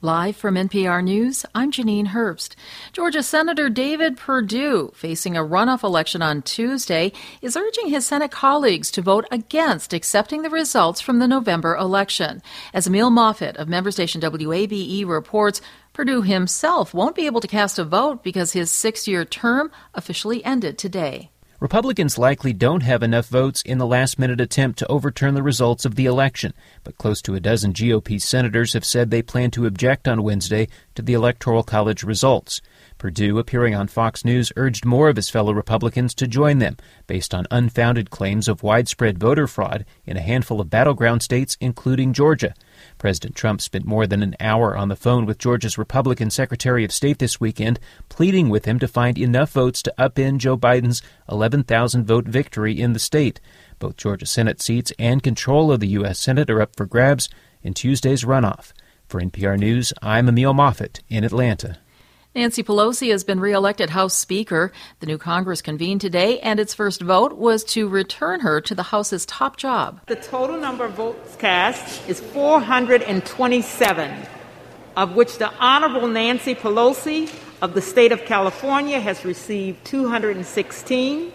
Live from NPR News, I'm Janine Herbst. Georgia Senator David Perdue, facing a runoff election on Tuesday, is urging his Senate colleagues to vote against accepting the results from the November election. As Emil Moffitt of member station WABE reports, Perdue himself won't be able to cast a vote because his 6-year term officially ended today. Republicans likely don't have enough votes in the last-minute attempt to overturn the results of the election, but close to a dozen GOP senators have said they plan to object on Wednesday to the Electoral College results. Perdue, appearing on Fox News, urged more of his fellow Republicans to join them, based on unfounded claims of widespread voter fraud in a handful of battleground states, including Georgia. President Trump spent more than an hour on the phone with Georgia's Republican Secretary of State this weekend, pleading with him to find enough votes to upend Joe Biden's 11,000-vote victory in the state. Both Georgia Senate seats and control of the U.S. Senate are up for grabs in Tuesday's runoff. For NPR News, I'm Emil Moffitt in Atlanta. Nancy Pelosi has been reelected House Speaker. The new Congress convened today, and its first vote was to return her to the House's top job. The total number of votes cast is 427, of which the Honorable Nancy Pelosi of the state of California has received 216.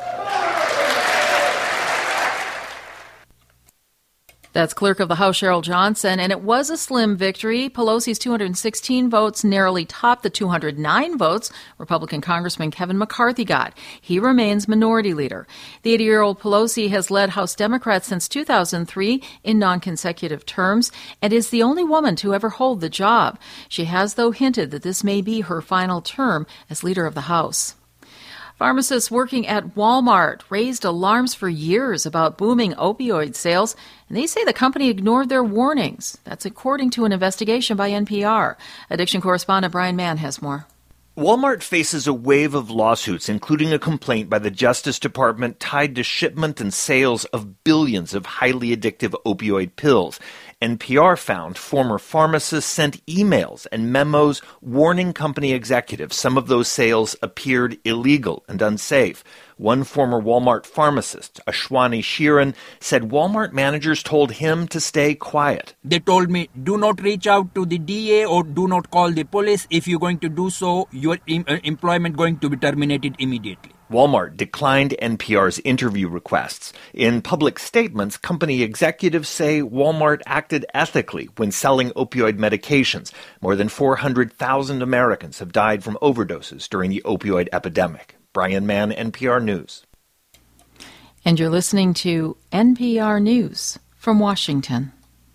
That's Clerk of the House Cheryl Johnson, and it was a slim victory. Pelosi's 216 votes narrowly topped the 209 votes Republican Congressman Kevin McCarthy got. He remains minority leader. The 80-year-old Pelosi has led House Democrats since 2003 in non-consecutive terms and is the only woman to ever hold the job. She has, though, hinted that this may be her final term as leader of the House. Pharmacists working at Walmart raised alarms for years about booming opioid sales, and they say the company ignored their warnings. That's according to an investigation by NPR. Addiction correspondent Brian Mann has more. Walmart faces a wave of lawsuits, including a complaint by the Justice Department tied to shipment and sales of billions of highly addictive opioid pills. NPR found former pharmacists sent emails and memos warning company executives some of those sales appeared illegal and unsafe. One former Walmart pharmacist, Ashwani Sheeran, said Walmart managers told him to stay quiet. They told me, do not reach out to the DA or do not call the police. If you're going to do so, your employment going to be terminated immediately. Walmart declined NPR's interview requests. In public statements, company executives say Walmart acted ethically when selling opioid medications. More than 400,000 Americans have died from overdoses during the opioid epidemic. Brian Mann, NPR News. And you're listening to NPR News from Washington.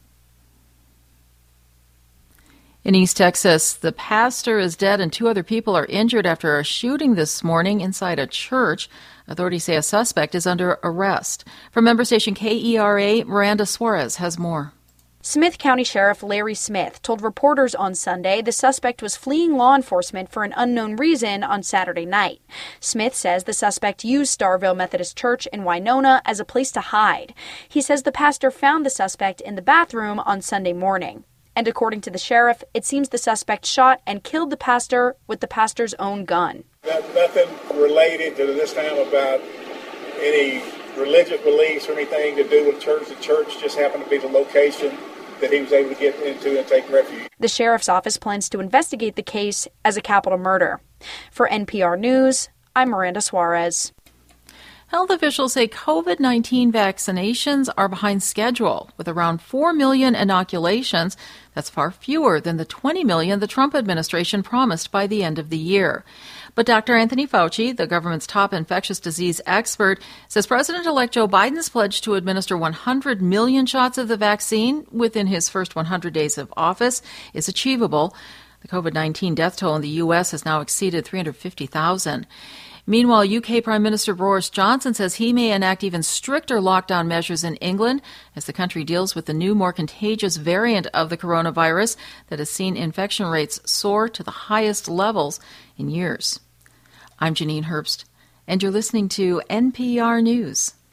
In East Texas, the pastor is dead and 2 other people are injured after a shooting this morning inside a church. Authorities say a suspect is under arrest. From member station KERA, Miranda Suarez has more. Smith County Sheriff Larry Smith told reporters on Sunday the suspect was fleeing law enforcement for an unknown reason on Saturday night. Smith says the suspect used Starville Methodist Church in Winona as a place to hide. He says the pastor found the suspect in the bathroom on Sunday morning. And according to the sheriff, it seems the suspect shot and killed the pastor with the pastor's own gun. Nothing related to this time about any religious beliefs or anything to do with church. The church just happened to be the location that he was able to get into and take refuge. The sheriff's office plans to investigate the case as a capital murder. For NPR News, I'm Miranda Suarez. Health officials say COVID-19 vaccinations are behind schedule, with around 4 million inoculations. That's far fewer than the 20 million the Trump administration promised by the end of the year. But Dr. Anthony Fauci, the government's top infectious disease expert, says President-elect Joe Biden's pledge to administer 100 million shots of the vaccine within his first 100 days of office is achievable. The COVID-19 death toll in the U.S. has now exceeded 350,000. Meanwhile, UK Prime Minister Boris Johnson says he may enact even stricter lockdown measures in England as the country deals with the new, more contagious variant of the coronavirus that has seen infection rates soar to the highest levels in years. I'm Janine Herbst, and you're listening to NPR News.